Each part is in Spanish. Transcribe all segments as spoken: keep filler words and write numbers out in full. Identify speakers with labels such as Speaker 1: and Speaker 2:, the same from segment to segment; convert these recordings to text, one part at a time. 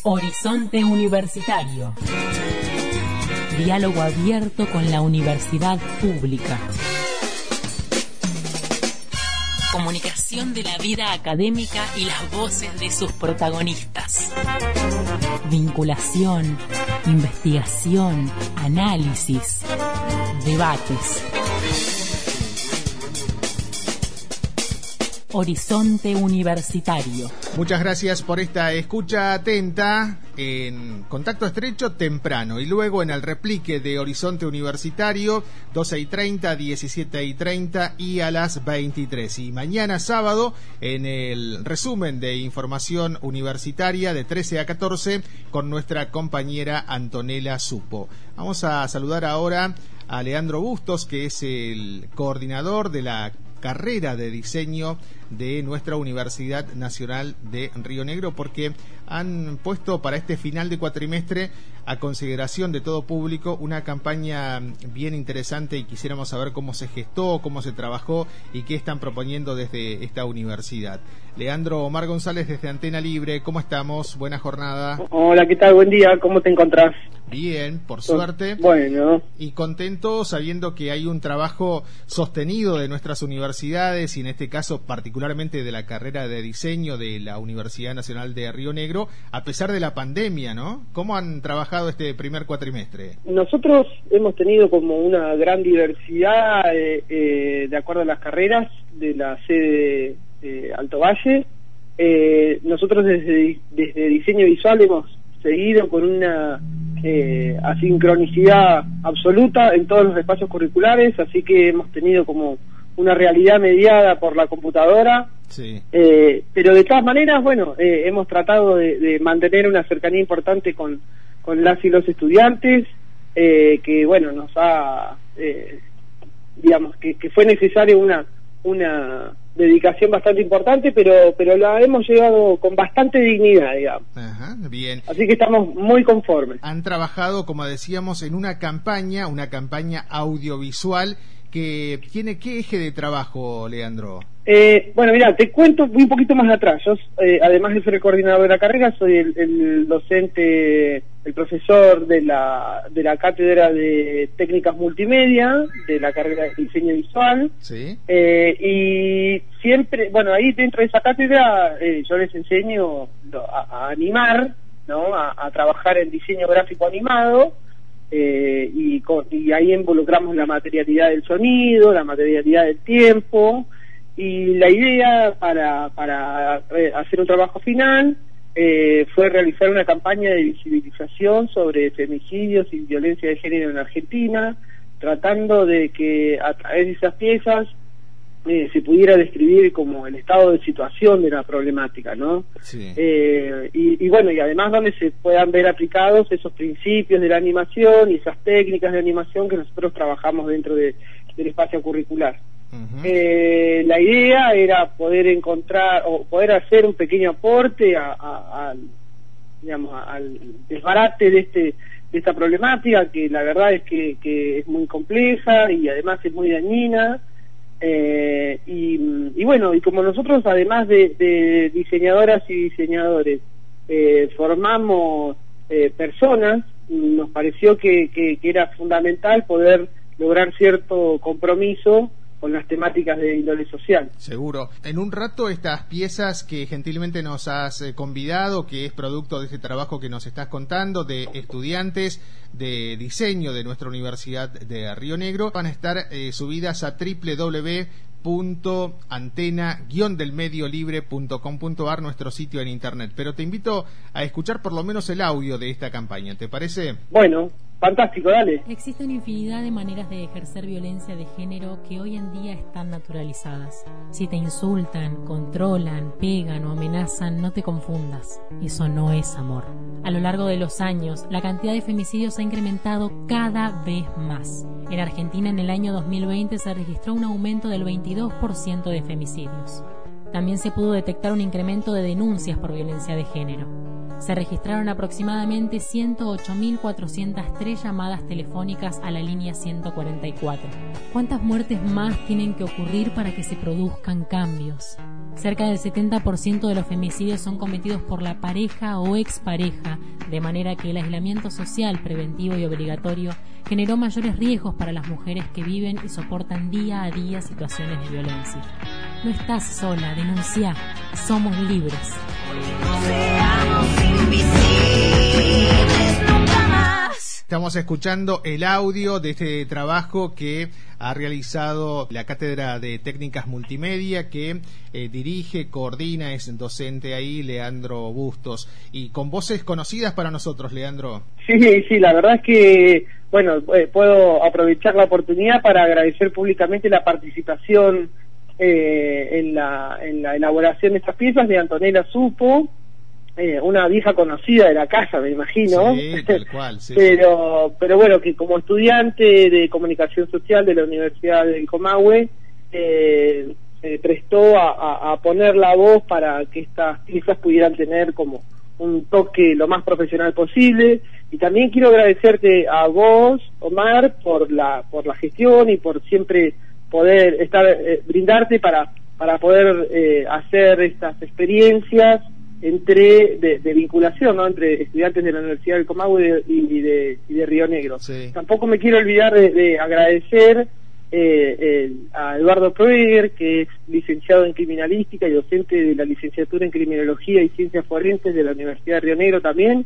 Speaker 1: Horizonte Universitario. Diálogo abierto con la universidad pública. Comunicación de la vida académica y las voces de sus protagonistas. Vinculación, investigación, análisis, debates. Horizonte Universitario.
Speaker 2: Muchas gracias por esta escucha atenta en Contacto Estrecho temprano y luego en el replique de Horizonte Universitario doce y treinta, diecisiete y treinta y a las veintitrés. Y mañana sábado en el resumen de información universitaria de trece a catorce con nuestra compañera Antonella Supo. Vamos a saludar ahora a Leandro Bustos, que es el coordinador de la carrera de diseño de nuestra Universidad Nacional de Río Negro, porque han puesto para este final de cuatrimestre a consideración de todo público una campaña bien interesante y quisiéramos saber cómo se gestó, cómo se trabajó y qué están proponiendo desde esta universidad. Leandro, Omar González desde Antena Libre, ¿cómo estamos? Buena jornada.
Speaker 3: Hola, ¿qué tal? Buen día, ¿cómo te encontrás?
Speaker 2: Bien, por suerte.
Speaker 3: Bueno.
Speaker 2: Y contento sabiendo que hay un trabajo sostenido de nuestras universidades y en este caso particularmente de la carrera de diseño de la Universidad Nacional de Río Negro, a pesar de la pandemia, ¿no? ¿Cómo han trabajado este primer cuatrimestre?
Speaker 3: Nosotros hemos tenido como una gran diversidad eh, eh, de acuerdo a las carreras de la sede de Alto Valle. Eh, nosotros desde, desde diseño visual hemos seguido con una eh, asincronicidad absoluta en todos los espacios curriculares, así que hemos tenido como una realidad mediada por la computadora.
Speaker 2: Sí.
Speaker 3: Eh, pero de todas maneras, bueno, eh, hemos tratado de, de mantener una cercanía importante con, con las y los estudiantes, eh, que bueno, nos ha, eh, digamos, que, que fue necesaria una una dedicación bastante importante, pero pero la hemos llevado con bastante dignidad, digamos.
Speaker 2: Ajá, bien.
Speaker 3: Así que estamos muy conformes.
Speaker 2: Han trabajado, como decíamos, en una campaña, una campaña audiovisual que tiene ¿qué eje de trabajo, Leandro?
Speaker 3: Eh, bueno, mira, te cuento un poquito más atrás. Yo, eh, además de ser el coordinador de la carrera, soy el, el docente, el profesor de la de la cátedra de técnicas multimedia, de la carrera de diseño visual.
Speaker 2: Sí.
Speaker 3: Eh, y siempre, bueno, ahí dentro de esa cátedra eh, yo les enseño a, a animar, ¿no? A, a trabajar en diseño gráfico animado. Eh, y, con, y ahí involucramos la materialidad del sonido, la materialidad del tiempo, y la idea para, para hacer un trabajo final eh, fue realizar una campaña de visibilización sobre femicidios y violencia de género en Argentina, tratando de que a través de esas piezas Eh, se pudiera describir como el estado de situación de la problemática, ¿no?
Speaker 2: Sí.
Speaker 3: Eh, y, y bueno, y además donde se puedan ver aplicados esos principios de la animación y esas técnicas de animación que nosotros trabajamos dentro de, del espacio curricular. Uh-huh. Eh, la idea era poder encontrar o poder hacer un pequeño aporte a, a, a digamos, a, al desbarate de este de esta problemática, que la verdad es que, que es muy compleja y además es muy dañina. Eh, y, y bueno, y como nosotros además de, de diseñadoras y diseñadores eh, formamos eh, personas, nos pareció que, que, que era fundamental poder lograr cierto compromiso con las temáticas de índole social.
Speaker 2: Seguro. En un rato estas piezas que gentilmente nos has eh, convidado, que es producto de este trabajo que nos estás contando, de estudiantes de diseño de nuestra Universidad de Río Negro, van a estar eh, subidas a doble u doble u doble u punto antena guion del medio libre punto com punto a r, nuestro sitio en internet. Pero te invito a escuchar por lo menos el audio de esta campaña, ¿te parece?
Speaker 3: Bueno, fantástico, dale.
Speaker 1: Existen infinidad de maneras de ejercer violencia de género que hoy en día están naturalizadas. Si te insultan, controlan, pegan o amenazan, no te confundas. Eso no es amor. A lo largo de los años, la cantidad de femicidios ha incrementado cada vez más. En Argentina, en el año dos mil veinte, se registró un aumento del veintidós por ciento de femicidios. También se pudo detectar un incremento de denuncias por violencia de género. Se registraron aproximadamente ciento ocho mil cuatrocientas tres llamadas telefónicas a la línea ciento cuarenta y cuatro. ¿Cuántas muertes más tienen que ocurrir para que se produzcan cambios? Cerca del setenta por ciento de los femicidios son cometidos por la pareja o expareja, de manera que el aislamiento social preventivo y obligatorio generó mayores riesgos para las mujeres que viven y soportan día a día situaciones de violencia. No estás sola, denuncia, somos libres.
Speaker 4: No seamos invisibles nunca más.
Speaker 2: Estamos escuchando el audio de este trabajo que ha realizado la Cátedra de Técnicas Multimedia, que eh, dirige, coordina, es docente ahí, Leandro Bustos. Y con voces conocidas para nosotros, Leandro.
Speaker 3: Sí, sí, la verdad es que, bueno, eh, puedo aprovechar la oportunidad para agradecer públicamente la participación eh, en, la, en la elaboración de estas piezas de Antonella Supo, eh, una vieja conocida de la casa, me imagino.
Speaker 2: Sí, tal cual, sí,
Speaker 3: pero, sí. pero bueno, que como estudiante de comunicación social de la Universidad del Comahue, eh, se prestó a, a, a poner la voz para que estas piezas pudieran tener como un toque lo más profesional posible. Y también quiero agradecerte a vos, Omar, por la por la gestión y por siempre poder estar eh, brindarte para para poder eh, hacer estas experiencias entre de, de vinculación, ¿no?, entre estudiantes de la Universidad del Comahue y, y, de, y de Río Negro.
Speaker 2: Sí.
Speaker 3: Tampoco me quiero olvidar de, de agradecer eh, eh, a Eduardo Proeger, que es licenciado en criminalística y docente de la licenciatura en criminología y ciencias forenses de la Universidad de Río Negro también,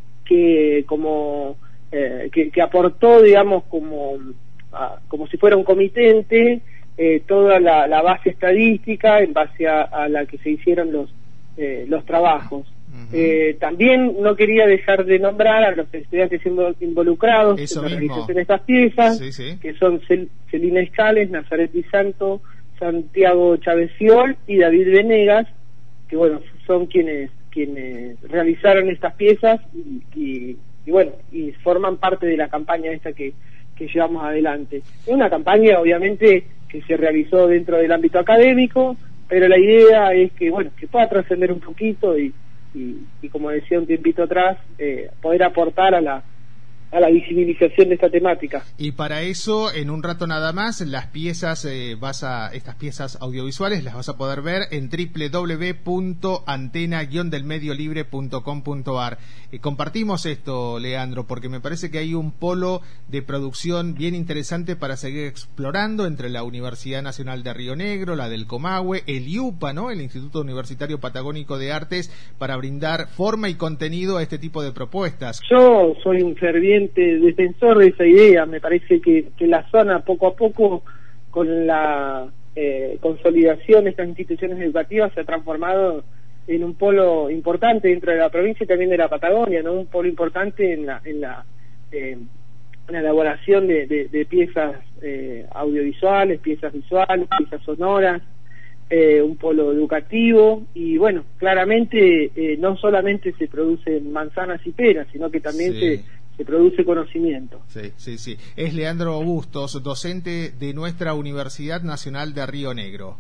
Speaker 3: que como eh, que, que aportó, digamos, como a, como si fuera un comitente eh, toda la, la base estadística en base a, a la que se hicieron los Eh, los trabajos. Uh-huh. Eh, también no quería dejar de nombrar a los estudiantes involucrados
Speaker 2: Eso
Speaker 3: en la
Speaker 2: mismo.
Speaker 3: realización de estas piezas,
Speaker 2: sí, sí.
Speaker 3: que son Cel- Celina Escales, Nazaret Di Santo, Santiago Chávez Fiol y David Venegas, que bueno, son quienes quienes realizaron estas piezas y, y, y bueno, y forman parte de la campaña esta que, que llevamos adelante. Es una campaña obviamente que se realizó dentro del ámbito académico, pero la idea es que, bueno, que pueda trascender un poquito y, y, y como decía un tiempito atrás, eh, poder aportar a la a la visibilización de esta temática.
Speaker 2: Y para eso, en un rato nada más, las piezas, eh, vas a estas piezas audiovisuales las vas a poder ver en doble u doble u doble u punto antena guion del medio libre punto com punto a r. Eh, compartimos esto, Leandro, porque me parece que hay un polo de producción bien interesante para seguir explorando entre la Universidad Nacional de Río Negro, la del Comahue, el I U P A, ¿no?, el Instituto Universitario Patagónico de Artes, para brindar forma y contenido a este tipo de propuestas.
Speaker 3: Yo soy un ferviente defensor de esa idea. Me parece que, que la zona poco a poco, con la eh, consolidación de estas instituciones educativas, se ha transformado en un polo importante dentro de la provincia y también de la Patagonia, ¿no? Un polo importante en la en la, eh, en la elaboración de, de, de piezas eh, audiovisuales, piezas visuales, piezas sonoras, eh, un polo educativo. Y bueno, claramente eh, no solamente se producen manzanas y peras, sino que también sí. se se produce conocimiento.
Speaker 2: Sí, sí, sí. Es Leandro Bustos, docente de nuestra Universidad Nacional de Río Negro.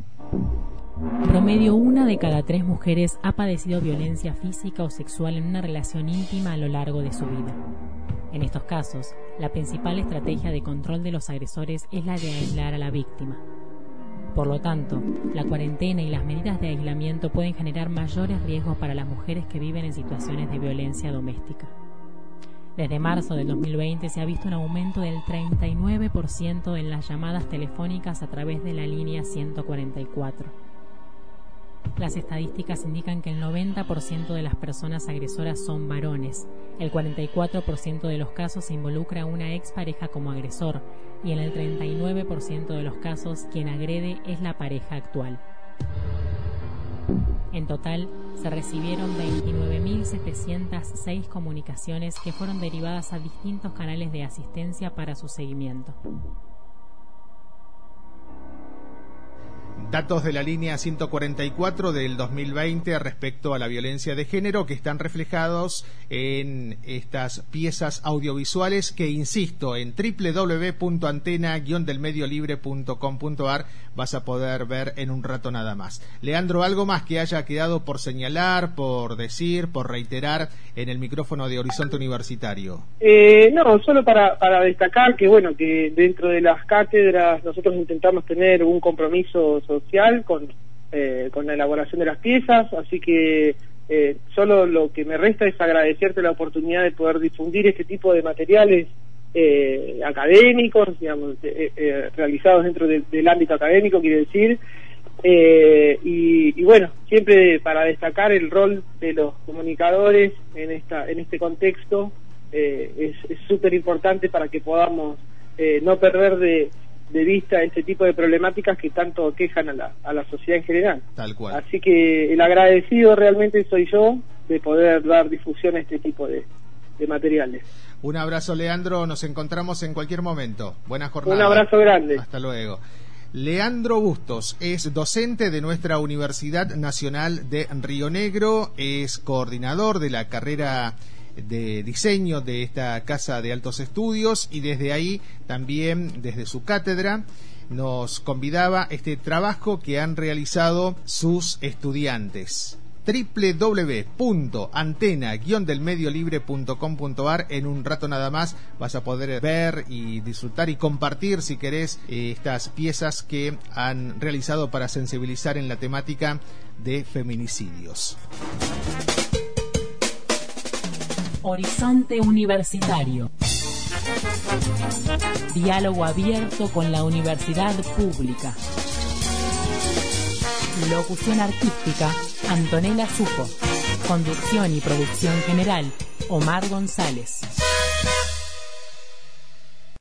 Speaker 1: Promedio, una de cada tres mujeres ha padecido violencia física o sexual en una relación íntima a lo largo de su vida. En estos casos, la principal estrategia de control de los agresores es la de aislar a la víctima. Por lo tanto, la cuarentena y las medidas de aislamiento pueden generar mayores riesgos para las mujeres que viven en situaciones de violencia doméstica. Desde marzo del dos mil veinte se ha visto un aumento del treinta y nueve por ciento en las llamadas telefónicas a través de la línea ciento cuarenta y cuatro. Las estadísticas indican que el noventa por ciento de las personas agresoras son varones, el cuarenta y cuatro por ciento de los casos se involucra a una expareja como agresor y en el treinta y nueve por ciento de los casos quien agrede es la pareja actual. En total, se recibieron veintinueve mil setecientas seis comunicaciones que fueron derivadas a distintos canales de asistencia para su seguimiento.
Speaker 2: Datos de la línea ciento cuarenta y cuatro del dos mil veinte respecto a la violencia de género que están reflejados en estas piezas audiovisuales que, insisto, en doble u doble u doble u punto antena guion del medio libre punto com punto a r vas a poder ver en un rato nada más. Leandro, ¿algo más que haya quedado por señalar, por decir, por reiterar en el micrófono de Horizonte Universitario?
Speaker 3: Eh, no, solo para, para destacar que, bueno, que dentro de las cátedras nosotros intentamos tener un compromiso social con, eh, con la elaboración de las piezas, así que eh, solo lo que me resta es agradecerte la oportunidad de poder difundir este tipo de materiales eh, académicos, digamos, eh, eh, realizados dentro de, del ámbito académico, quiere decir, eh, y, y bueno, siempre para destacar el rol de los comunicadores en esta en este contexto. Eh, es súper importante para que podamos eh, no perder de, de vista este tipo de problemáticas que tanto quejan a la, a la sociedad en general.
Speaker 2: Tal cual.
Speaker 3: Así que el agradecido realmente soy yo de poder dar difusión a este tipo de, de materiales.
Speaker 2: Un abrazo, Leandro, nos encontramos en cualquier momento. Buena jornada.
Speaker 3: Un abrazo grande.
Speaker 2: Hasta luego. Leandro Bustos es docente de nuestra Universidad Nacional de Río Negro, es coordinador de la carrera de diseño de esta Casa de Altos Estudios, y desde ahí también, desde su cátedra, nos convidaba este trabajo que han realizado sus estudiantes. doble u doble u doble u punto antena guion del medio libre punto com punto a r. En un rato nada más vas a poder ver y disfrutar y compartir, si querés, eh, estas piezas que han realizado para sensibilizar en la temática de feminicidios.
Speaker 1: Horizonte Universitario. Diálogo abierto con la universidad pública. Locución artística, Antonella Supo. Conducción y producción general, Omar González.